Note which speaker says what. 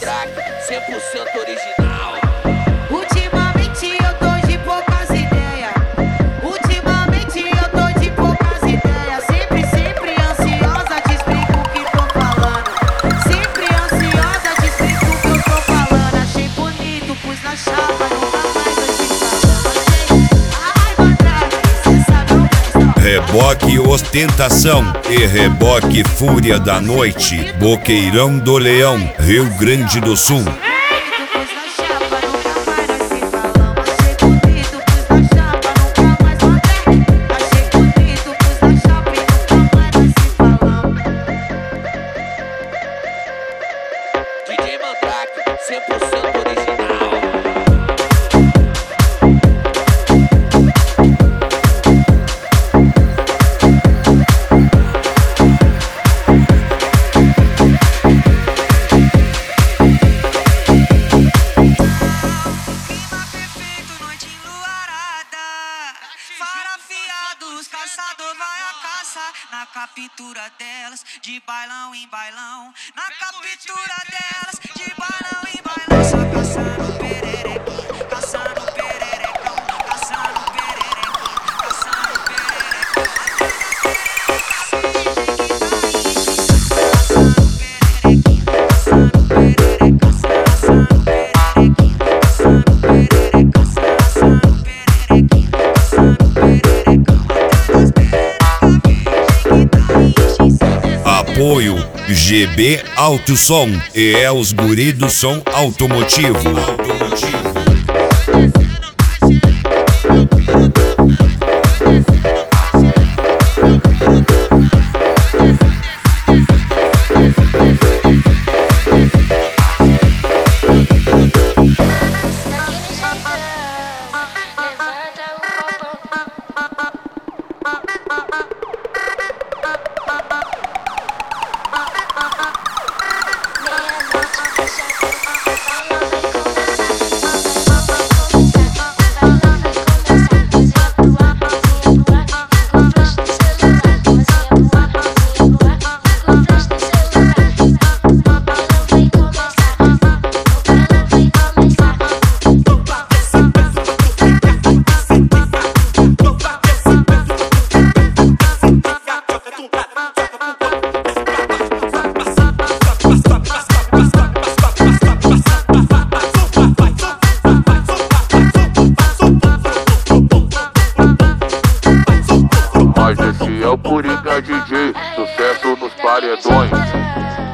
Speaker 1: Mandrake, 100% original.
Speaker 2: Ultimamente eu tô de poucas ideias. Ultimamente eu tô de poucas ideias. Sempre ansiosa, te explico o que tô falando. Sempre ansiosa, te explico o que eu tô falando. Achei bonito, pus na chapa, nunca mais eu te falando. Ai, Mandrake, cê sabe o resto.
Speaker 3: Reboque ostentação e reboque fúria da noite. Boqueirão do Leão, Rio Grande do Sul.
Speaker 1: DJ Mandrake, 100% original.
Speaker 4: Caçador vai à caça na captura delas, de bailão em bailão. Na captura delas, de bailão em bailão. Só caçando pererequim, caçando pererecão, caçando pererecão, caçando pererecão. Caçando pererequim, caçando pererequim, caçando pererequim, caçando pererequim, caçando pererecão.
Speaker 3: Apoio GB Alto Som e é os guri do som automotivo.
Speaker 5: Mas esse é o Coringa DJ, sucesso nos paredões.